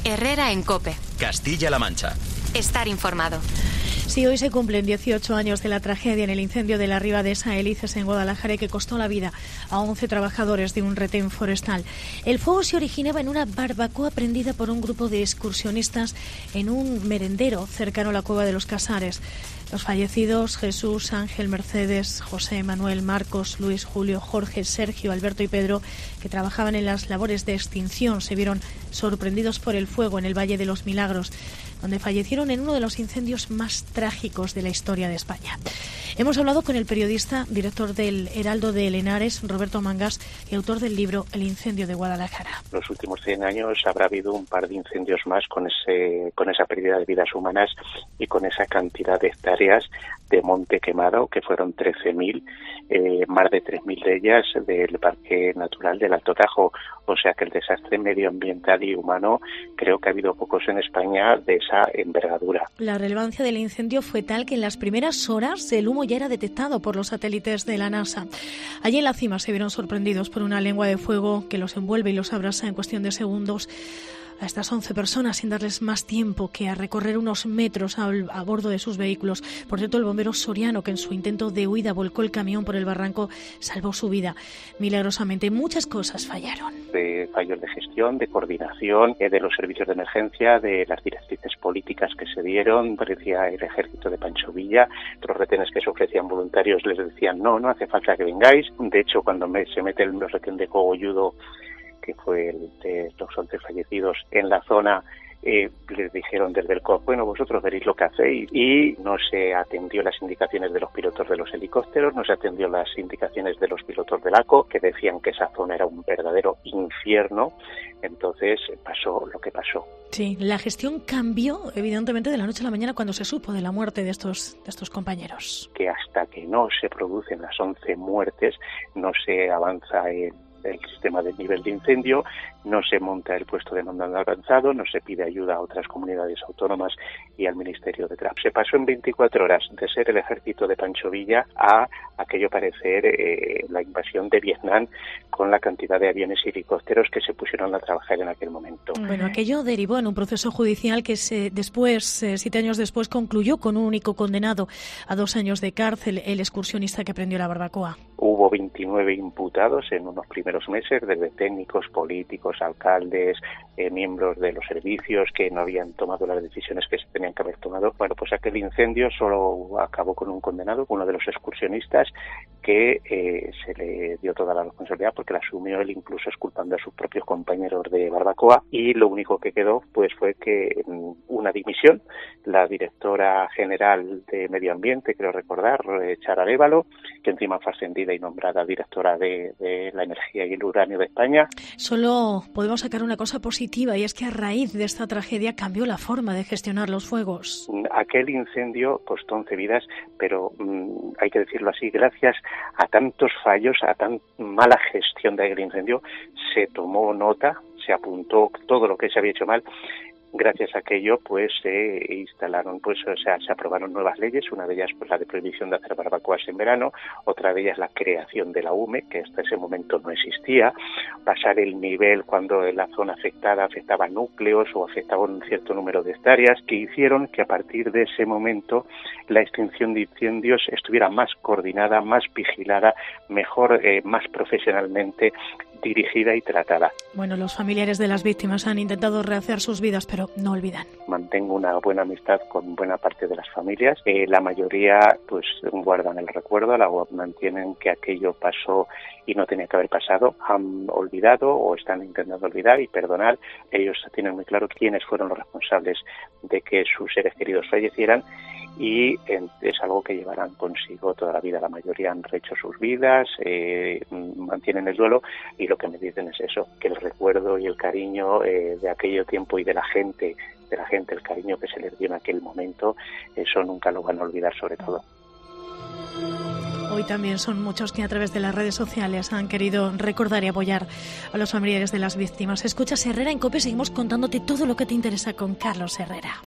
Herrera en COPE. Castilla-La Mancha. Estar informado. Sí, hoy se cumplen 18 años de la tragedia en el incendio de la Ribadesa Hélices en Guadalajara, que costó la vida a 11 trabajadores de un retén forestal. El fuego se originaba en una barbacoa prendida por un grupo de excursionistas en un merendero cercano a la Cueva de los Casares. Los fallecidos, Jesús, Ángel, Mercedes, José, Manuel, Marcos, Luis, Julio, Jorge, Sergio, Alberto y Pedro, que trabajaban en las labores de extinción, se vieron sorprendidos por el fuego en el Valle de los Milagros, donde fallecieron en uno de los incendios más trágicos de la historia de España. Hemos hablado con el periodista, director del Heraldo de Henares, Roberto Mangas, y autor del libro El incendio de Guadalajara. En los últimos 100 años habrá habido un par de incendios más con esa pérdida de vidas humanas y con esa cantidad de hectáreas de monte quemado, que fueron 13.000, más de 3.000 de ellas del Parque Natural del Alto Tajo. O sea que el desastre medioambiental y humano, creo que ha habido pocos en España de esa envergadura. La relevancia del incendio fue tal que en las primeras horas el humo ya era detectado por los satélites de la NASA. Allí en la cima se vieron sorprendidos por una lengua de fuego que los envuelve y los abrasa en cuestión de segundos a estas 11 personas, sin darles más tiempo que a recorrer unos metros a bordo de sus vehículos. Por cierto, el bombero Soriano, que en su intento de huida volcó el camión por el barranco, salvó su vida milagrosamente. Muchas cosas fallaron. De fallos de gestión, de coordinación, de los servicios de emergencia, de las directrices políticas que se dieron. Parecía el ejército de Pancho Villa. Los retenes que se ofrecían voluntarios les decían no hace falta que vengáis. De hecho, cuando se mete el retén de Cogolludo, que fue el de los 11 fallecidos en la zona, les dijeron desde el COP, bueno, vosotros veréis lo que hacéis, y no se atendió las indicaciones de los pilotos de los helicópteros, no se atendió las indicaciones de los pilotos del ACO, que decían que esa zona era un verdadero infierno. Entonces pasó lo que pasó. Sí, la gestión cambió evidentemente de la noche a la mañana cuando se supo de la muerte de estos compañeros. Que hasta que no se producen las 11 muertes no se avanza el sistema de nivel de incendio, no se monta el puesto de mando avanzado, no se pide ayuda a otras comunidades autónomas y al Ministerio de Trabajo. Se pasó en 24 horas de ser el ejército de Pancho Villa a aquello parecer la invasión de Vietnam, con la cantidad de aviones y helicópteros que se pusieron a trabajar en aquel momento. Bueno, aquello derivó en un proceso judicial que 7 años después, concluyó con un único condenado a 2 años de cárcel, el excursionista que prendió la barbacoa. Hubo 29 imputados en unos primeros meses, desde técnicos, políticos, alcaldes, miembros de los servicios que no habían tomado las decisiones que se tenían que haber tomado. Bueno, pues aquel incendio solo acabó con un condenado, uno de los excursionistas, que se le dio toda la responsabilidad porque la asumió él, incluso exculpando a sus propios compañeros de barbacoa, y lo único que quedó pues fue que una dimisión. La directora general de Medio Ambiente, creo recordar, Chara Arévalo, que encima fue ascendida y nombrada directora de la energía y el uranio de España. Solo podemos sacar una cosa positiva, y es que a raíz de esta tragedia cambió la forma de gestionar los fuegos. Aquel incendio costó 11 vidas, pero hay que decirlo así, gracias a tantos fallos, a tan mala gestión de aquel incendio, se tomó nota, se apuntó todo lo que se había hecho mal. Gracias a aquello, pues se instalaron, se aprobaron nuevas leyes, una de ellas pues la de prohibición de hacer barbacoas en verano, otra de ellas la creación de la UME, que hasta ese momento no existía, pasar el nivel cuando en la zona afectada afectaba núcleos o afectaba un cierto número de hectáreas, que hicieron que a partir de ese momento la extinción de incendios estuviera más coordinada, más vigilada, mejor, más profesionalmente dirigida y tratada. Bueno, los familiares de las víctimas han intentado rehacer sus vidas, pero no olvidan. Mantengo una buena amistad con buena parte de las familias. La mayoría pues guardan el recuerdo, mantienen que aquello pasó y no tenía que haber pasado. Han olvidado o están intentando olvidar y perdonar. Ellos tienen muy claro quiénes fueron los responsables de que sus seres queridos fallecieran, y es algo que llevarán consigo toda la vida. La mayoría han rehecho sus vidas, mantienen el duelo, y lo que me dicen es eso, que el recuerdo y el cariño de aquello tiempo y de la gente, el cariño que se les dio en aquel momento, eso nunca lo van a olvidar, sobre todo. Hoy también son muchos que a través de las redes sociales han querido recordar y apoyar a los familiares de las víctimas. Escuchas Herrera en COPE, seguimos contándote todo lo que te interesa con Carlos Herrera.